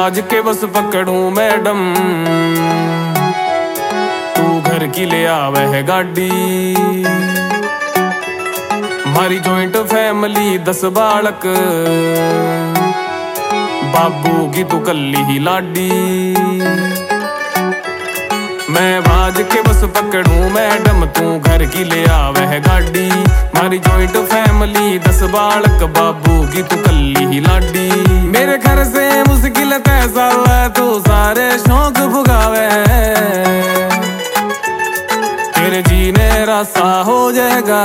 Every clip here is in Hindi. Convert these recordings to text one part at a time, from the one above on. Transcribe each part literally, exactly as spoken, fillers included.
बाज के बस पकड़ूं मैडम, तू घर की ले आवे है गाड़ी। मारी जॉइंट फैमिली दस बालक, बाबू की तू कल्ली ही लाडी। मैं बाज के बस पकड़ूं मैडम, तू घर की ले आवे है गाड़ी। मारी जॉइंट फैमिली दस बालक, बाबू की तू कल्ली ही लाडी। मेरे घर से मुश्किल पैसा है, तू सारे शौक भुगावे। तेरे जीने रासा हो जाएगा,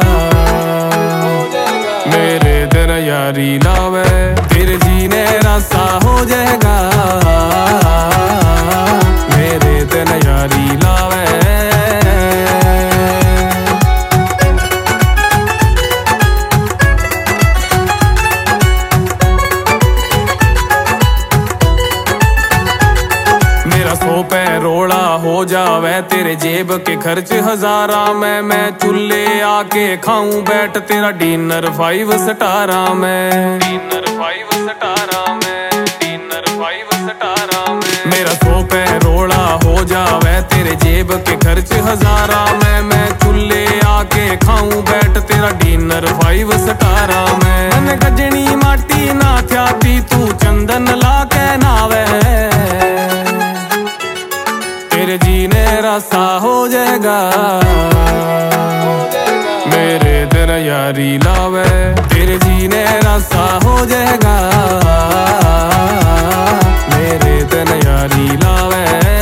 मेरे तेरा यारी लावे। तेरे जीने रासा हो जाएगा, मेरे तेरा यारी लावे। मेरा सौ पे रोड़ा हो जावे, तेरे जेब के खर्च हजारा में। मैं चूल्हे आके खाऊं बैठ, तेरा डिनर फाइव स्टारा में। डिनर फाइव स्टारा में, डिनर फाइव स्टारा में। मेरा सौ पे रोड़ा हो जावे, तेरे जेब के खर्च हजारा में। मैं चूल्हे आके खाऊं बैठ, तेरा डिनर फाइव स्टारा में। मन गजनी माटी ना थ्याती, तू चंदन ला के नावे। तेरे जीने रासा हो जाएगा, मेरे तेरा यारी लावे। तेरे जीने रासा हो जाएगा, मेरे तेरा यारी लावे।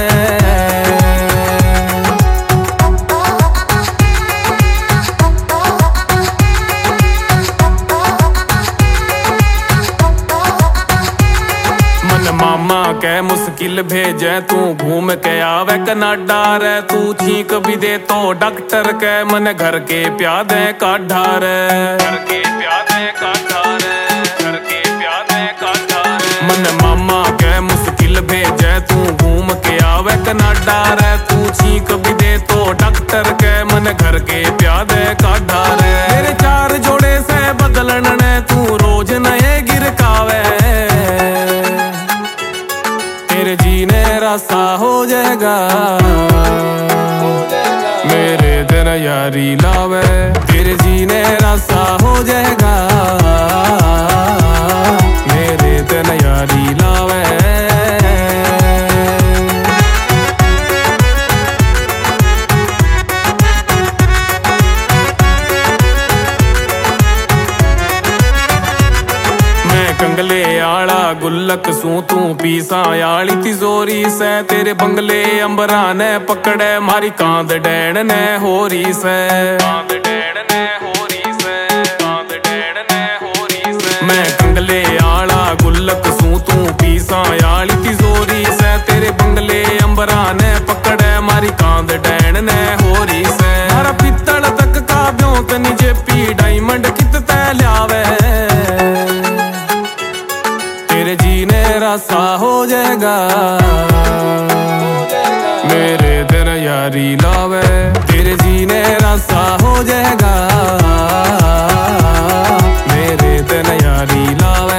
मामा के मुश्किल भेजे, तू घूम के आवे कनाडा रे। तू छींक भी दे तो डॉक्टर के, मन घर के प्यादे काढ़ा रे। घर के प्यादे काढ़ा रे, घर के प्यादे काढ़ा रे। मन मामा के मुश्किल भेजे, तू घूम के आवे कनाडा रे। तू छींक भी दे तो डॉक्टर के, मन घर के प्यादे काढ़ा रे। मेरे चार जोड़े से बदलन ने, तू रोज नए गिरकावे। तेरे जीने रासा हो जाएगा, मेरे तेरा यारी लावे। तेरे जीने रासा हो जाएगा, मेरे तेरा यारी लावे। कंगले आला गुल्लक सू, तू पीसा आली तिजोरी से। तेरे बंगले अंबरा ने पकड़े, मारी कांद डैन ने होरी से। कांद डैन ने होरी से, कांद डैन ने होरी से। मैं कंगले आला गुल्लक सू, तू पीसा आली तिजोरी से। तेरे बंगले अंबरा ने पकड़े, मारी कांद डैन ने होरी से। मारा पित्तल तक का ब्योंत निजे पी, डायमंड कित तै ल्यावे। तेरे जीने रासा हो जाएगा, मेरे तेरा यारी लावे। तेरे जीने रासा हो जाएगा, मेरे तेरा यारी लावे।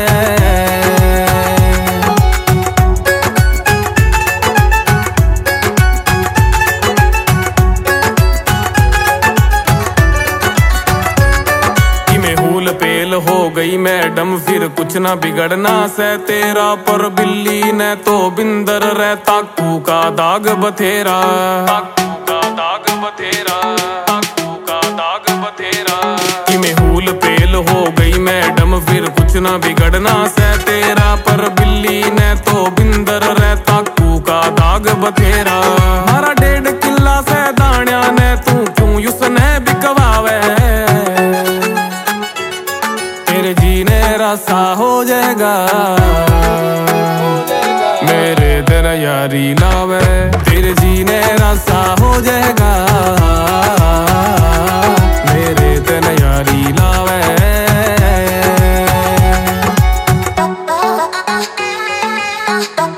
पेल हो गई मैडम, फिर कुछ ना बिगड़ना से तेरा। पर बिल्ली ने तो बिंदर रे, ताकू का दाग बथेरा। ताकू का दाग बथेरा, ताकू का दाग बथेरा। कि मेहूल पेल हो गई मैडम, फिर कुछ ना बिगड़ना से तेरा। पर बिल्ली ने तो बिंदर रे, ताकू का दाग बथेरा। हमारा डेढ़ किला से दाण्या ने, तू क्यों उसने बिकवावे। तेरे जीने रासा हो जाएगा, मेरे तेरा यारी लावे। तेरे जीने रासा हो जाएगा, मेरे तेरा यारी लावे। Bye.